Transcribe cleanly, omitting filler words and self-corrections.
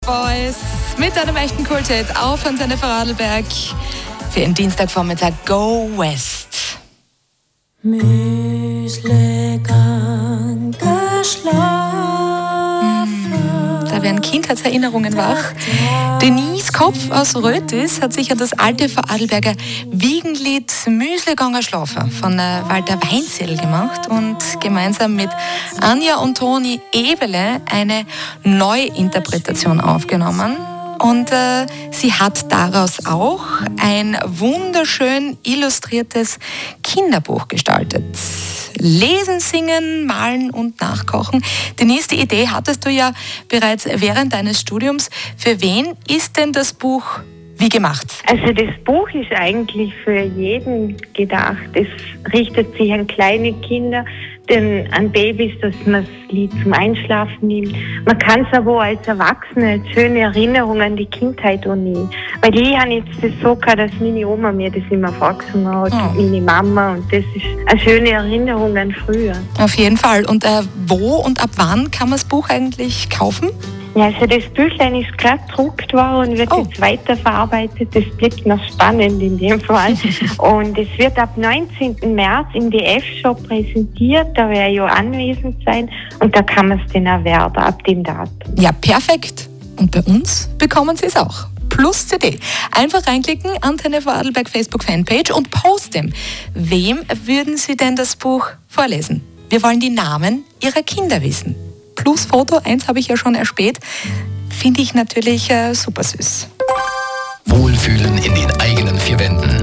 Boys mit einem echten Kulthit auf Antenne Vorarlberg für den Dienstagvormittag Go West. Müslegang geschlafen. Da werden Kindheitserinnerungen wach. Denise Kopf aus Rötis hat sich an das alte Vorarlberger Wiegenlied Müsleganger Schlafer von Walter Weinzierl gemacht und gemeinsam mit Anja und Toni Ebele eine Neuinterpretation aufgenommen. Und sie hat daraus auch ein wunderschön illustriertes Kinderbuch gestaltet. Lesen, singen, malen und nachkochen. Denise, die Idee hattest du ja bereits während deines Studiums. Für wen ist denn das Buch wie gemacht? Also das Buch ist eigentlich für jeden gedacht. Es richtet sich an kleine Kinder, an Babys, dass man das Lied zum Einschlafen nimmt. Man kann es aber auch als Erwachsene als schöne Erinnerung an die Kindheit auch nehmen. Weil ich habe jetzt das so gehabt, dass meine Oma mir das immer vorgesungen hat, meine Mama. Und das ist eine schöne Erinnerung an früher. Auf jeden Fall. Und wo und ab wann kann man das Buch eigentlich kaufen? Ja, also das Büchlein ist gerade gedruckt worden und wird jetzt weiterverarbeitet. Das bleibt noch spannend in dem Fall. Und es wird ab 19. März im DF-Shop präsentiert. Da werde ich ja anwesend sein und da kann man es dann erwerben ab dem Datum. Ja, perfekt. Und bei uns bekommen Sie es auch. Plus CD. Einfach reinklicken, Antenne Vorarlberg Facebook-Fanpage und posten. Wem würden Sie denn das Buch vorlesen? Wir wollen die Namen Ihrer Kinder wissen. Plus Foto, eins habe ich ja schon erspäht, finde ich natürlich super süß. Wohlfühlen in den eigenen vier Wänden.